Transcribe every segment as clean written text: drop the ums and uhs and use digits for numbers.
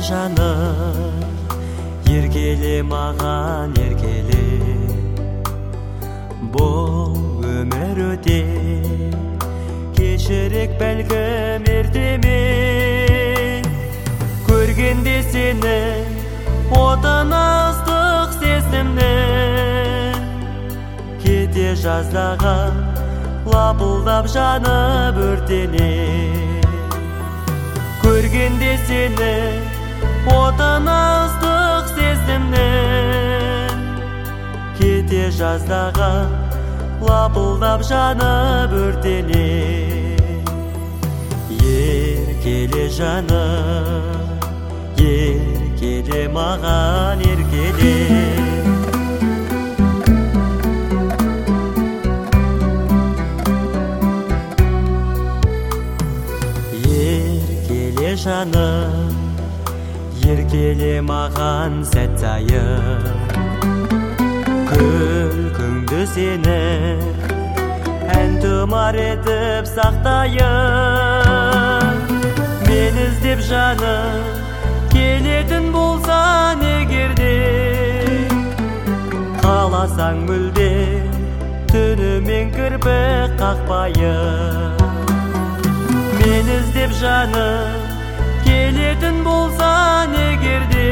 жаным, еркеле маған еркеле. Бұл өмір өте кешірек бәлкім ертеме. Көргенде сені отына ыстық сезімнен, кете жаздаған лапылдап жанып өртене. Көргенде сені отына ыстық сезімнен, кете жаздаған лапылдап жанып өртене. Еркеле жаным, еркеле маған еркеле. Еркеле жаным, еркеле маған сәт сайын. Күлкіңді сені ән тұмар етіп сақтайын. Мен іздеп жаным келетін болсан егерде, қаласаң мүлде түнімен кірпік қақпайын. Мен іздеп жаным келетін болсан егерде,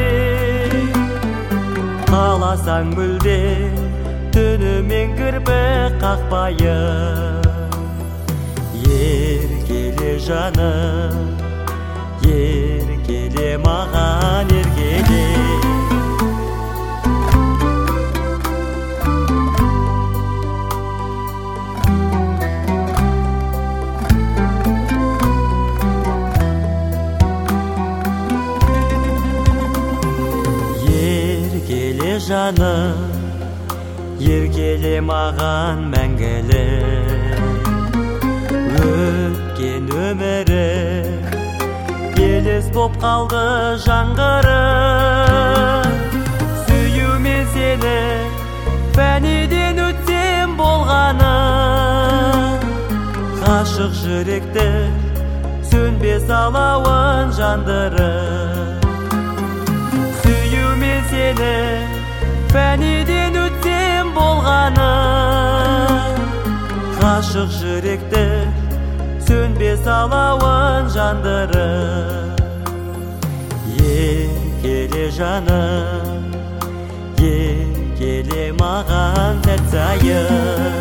қаласаң мүлде түнімен кірпік қақпайын. Еркеле жаным, еркеле маған еркеле. Еркеле жаным, еркеле маған мәңгілі. Өткен өмірі елес боп қалды жаңғырып. Сүюмен сені фәниден өтсем болғаным, ғашық жүректі сөнбес алауын жандырып. Сүюмен сені фәниден өтсем болғаным, ғашық жүректі сөнбес алауын жандырып. Еркеле жаным, еркеле маған сәт сайын.